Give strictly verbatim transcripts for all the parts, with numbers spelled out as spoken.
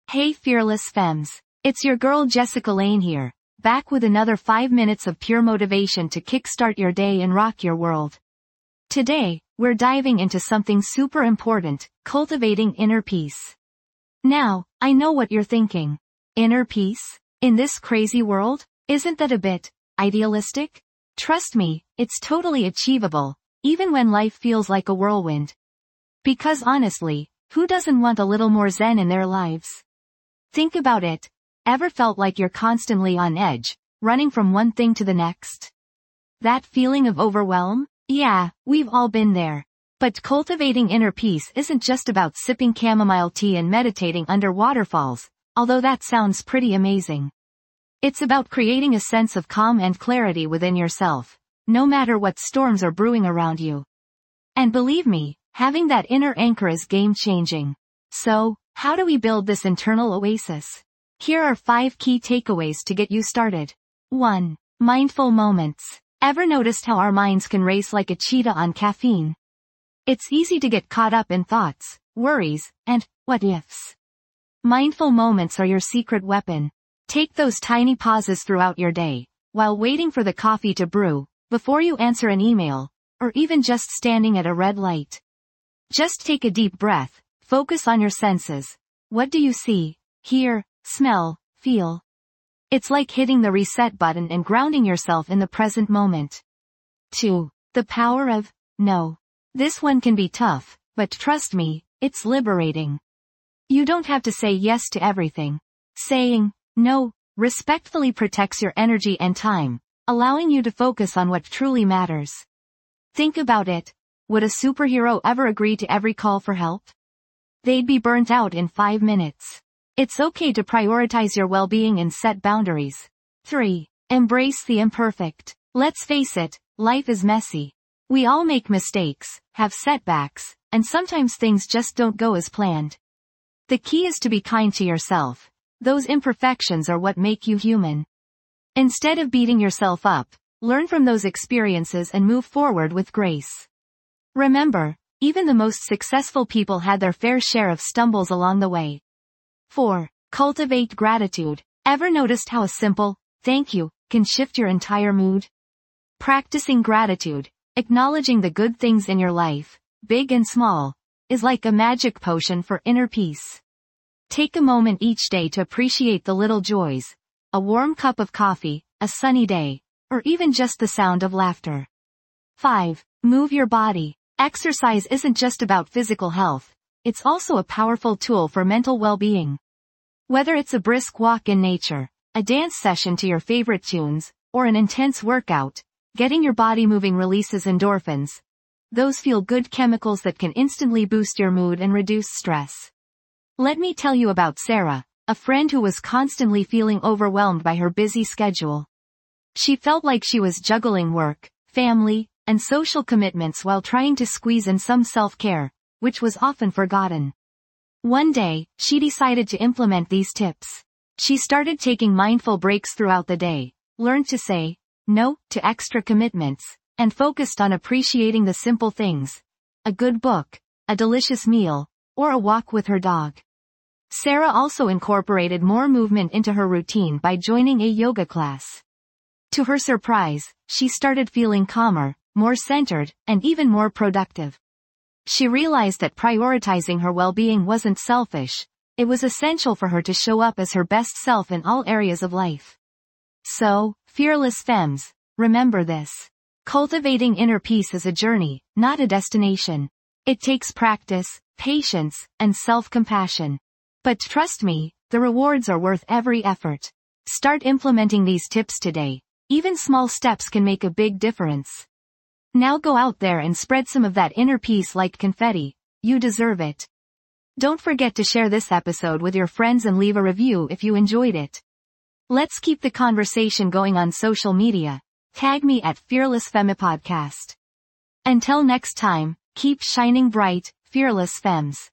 Hey Fearless Femmes. It's your girl Jessica Lane here, back with another five minutes of pure motivation to kickstart your day and rock your world. Today, we're diving into something super important, cultivating inner peace. Now, I know what you're thinking. Inner peace? In this crazy world? Isn't that a bit idealistic? Trust me, it's totally achievable, even when life feels like a whirlwind. Because honestly, who doesn't want a little more zen in their lives? Think about it. Ever felt like you're constantly on edge, running from one thing to the next? That feeling of overwhelm? Yeah, we've all been there. But cultivating inner peace isn't just about sipping chamomile tea and meditating under waterfalls, although that sounds pretty amazing. It's about creating a sense of calm and clarity within yourself, no matter what storms are brewing around you. And believe me, having that inner anchor is game-changing. So, how do we build this internal oasis? Here are five key takeaways to get you started. one. Mindful moments. Ever noticed how our minds can race like a cheetah on caffeine? It's easy to get caught up in thoughts, worries, and what-ifs. Mindful moments are your secret weapon. Take those tiny pauses throughout your day, while waiting for the coffee to brew, before you answer an email, or even just standing at a red light. Just take a deep breath, focus on your senses. What do you see, hear, smell, feel? It's like hitting the reset button and grounding yourself in the present moment. two. The power of no. This one can be tough, but trust me, it's liberating. You don't have to say yes to everything. Saying no respectfully protects your energy and time, allowing you to focus on what truly matters. Think about it. Would a superhero ever agree to every call for help? They'd be burnt out in five minutes. It's okay to prioritize your well-being and set boundaries. three. Embrace the imperfect. Let's face it, life is messy. We all make mistakes, have setbacks, and sometimes things just don't go as planned. The key is to be kind to yourself. Those imperfections are what make you human. Instead of beating yourself up, learn from those experiences and move forward with grace. Remember, even the most successful people had their fair share of stumbles along the way. four. Cultivate gratitude. Ever noticed how a simple, thank you, can shift your entire mood? Practicing gratitude, acknowledging the good things in your life, big and small, is like a magic potion for inner peace. Take a moment each day to appreciate the little joys, a warm cup of coffee, a sunny day, or even just the sound of laughter. five. Move your body. Exercise isn't just about physical health, it's also a powerful tool for mental well-being. Whether it's a brisk walk in nature, a dance session to your favorite tunes, or an intense workout, getting your body moving releases endorphins. Those feel-good chemicals that can instantly boost your mood and reduce stress. Let me tell you about Sarah, a friend who was constantly feeling overwhelmed by her busy schedule. She felt like she was juggling work, family, and social commitments while trying to squeeze in some self-care, which was often forgotten. One day, she decided to implement these tips. She started taking mindful breaks throughout the day, learned to say no to extra commitments, and focused on appreciating the simple things: a good book, a delicious meal, or a walk with her dog. Sarah also incorporated more movement into her routine by joining a yoga class. To her surprise, she started feeling calmer, more centered, and even more productive. She realized that prioritizing her well-being wasn't selfish, it was essential for her to show up as her best self in all areas of life. So, Fearless Femmes, remember this. Cultivating inner peace is a journey, not a destination. It takes practice, patience, and self-compassion. But trust me, the rewards are worth every effort. Start implementing these tips today. Even small steps can make a big difference. Now go out there and spread some of that inner peace like confetti. You deserve it. Don't forget to share this episode with your friends and leave a review if you enjoyed it. Let's keep the conversation going on social media. Tag me at Fearless Femme Podcast. Until next time, keep shining bright, Fearless Femmes.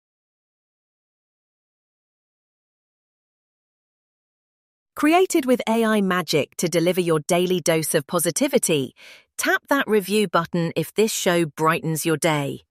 Created with A I magic to deliver your daily dose of positivity, tap that review button if this show brightens your day.